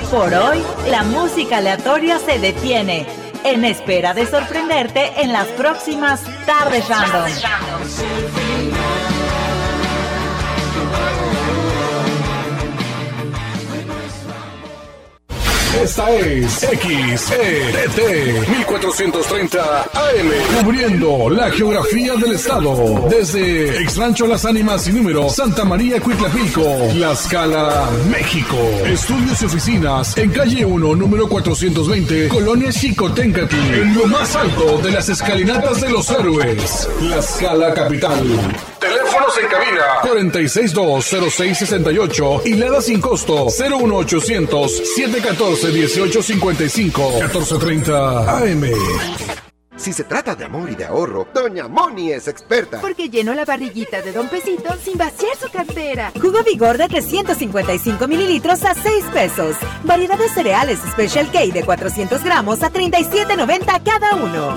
Por hoy, la música aleatoria se detiene, en espera de sorprenderte en las próximas Tardes Random. Esta es XETT 1430 AM, cubriendo la geografía del estado, desde Ex Rancho Las Ánimas sin número, Santa María Cuitlapilco, Tlaxcala, México. Estudios y oficinas en calle 1, número 420, Colonia Xicoténcatl, en lo más alto de las escalinatas de los héroes, Tlaxcala capital. Teléfonos en cabina 4620668 y Lada sin costo 01800 714 1855 1430 AM. Si se trata de amor y de ahorro, Doña Moni es experta. Porque llenó la barriguita de Don Pesito sin vaciar su cartera. Jugo Vigor de 355 mililitros a 6 pesos. Variedad de cereales Special K de 400 gramos a 37.90 cada uno.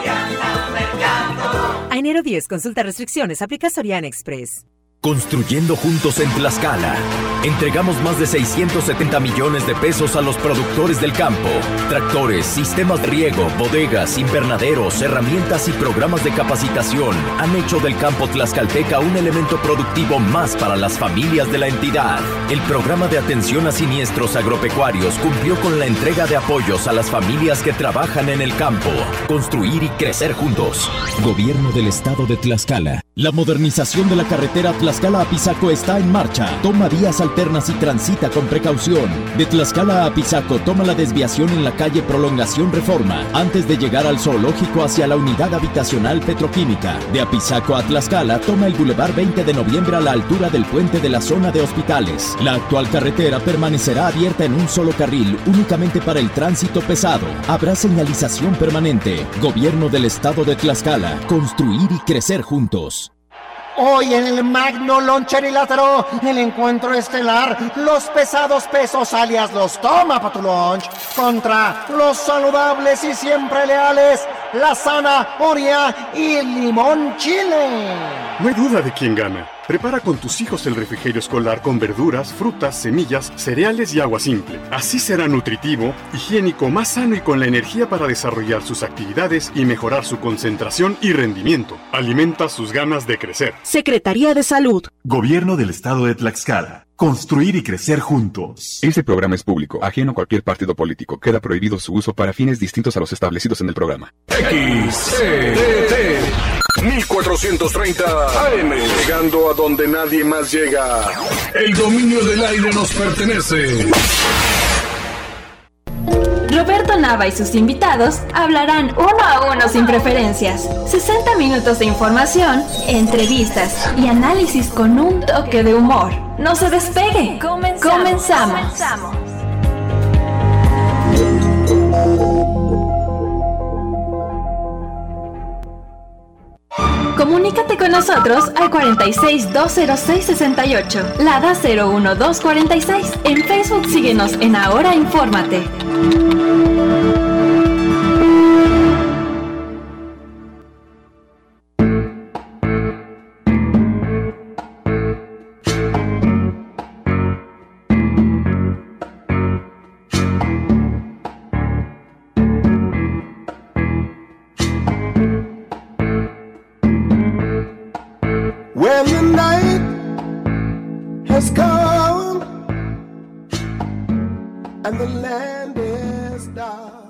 A enero 10, consulta restricciones, aplica Soriana Express. Construyendo juntos en Tlaxcala. Entregamos más de 670 millones de pesos a los productores del campo. Tractores, sistemas de riego, bodegas, invernaderos, herramientas y programas de capacitación han hecho del campo tlaxcalteca un elemento productivo más para las familias de la entidad. El programa de atención a siniestros agropecuarios cumplió con la entrega de apoyos a las familias que trabajan en el campo. Construir y crecer juntos. Gobierno del Estado de Tlaxcala. La modernización de la carretera Tlaxcala a Pisaco está en marcha. Toma vías alternas y transita con precaución. De Tlaxcala a Pisaco, toma la desviación en la calle Prolongación Reforma, antes de llegar al zoológico hacia la unidad habitacional petroquímica. De Apizaco a Tlaxcala, toma el Boulevard 20 de noviembre a la altura del puente de la zona de hospitales. La actual carretera permanecerá abierta en un solo carril, únicamente para el tránsito pesado. Habrá señalización permanente. Gobierno del Estado de Tlaxcala. Construir y crecer juntos. Hoy en el Magno Loncherilátero, el encuentro estelar, los pesados pesos alias los toma pa' tu lunch, contra los saludables y siempre leales, la zanahoria y el limón chile. No hay duda de quién gana. Prepara con tus hijos el refrigerio escolar con verduras, frutas, semillas, cereales y agua simple. Así será nutritivo, higiénico, más sano y con la energía para desarrollar sus actividades y mejorar su concentración y rendimiento. Alimenta sus ganas de crecer. Secretaría de Salud. Gobierno del Estado de Tlaxcala. Construir y crecer juntos. Este programa es público, ajeno a cualquier partido político. Queda prohibido su uso para fines distintos a los establecidos en el programa. XETT 1430 AM, llegando a donde nadie más llega. El dominio del aire nos pertenece. Roberto Nava y sus invitados hablarán uno a uno sin preferencias. 60 minutos de información, entrevistas y análisis con un toque de humor. No se despegue. Comenzamos. Comunícate con nosotros al 46-206-68, Lada 01246. En Facebook síguenos en Ahora Infórmate. Well, the night has come and the land is dark.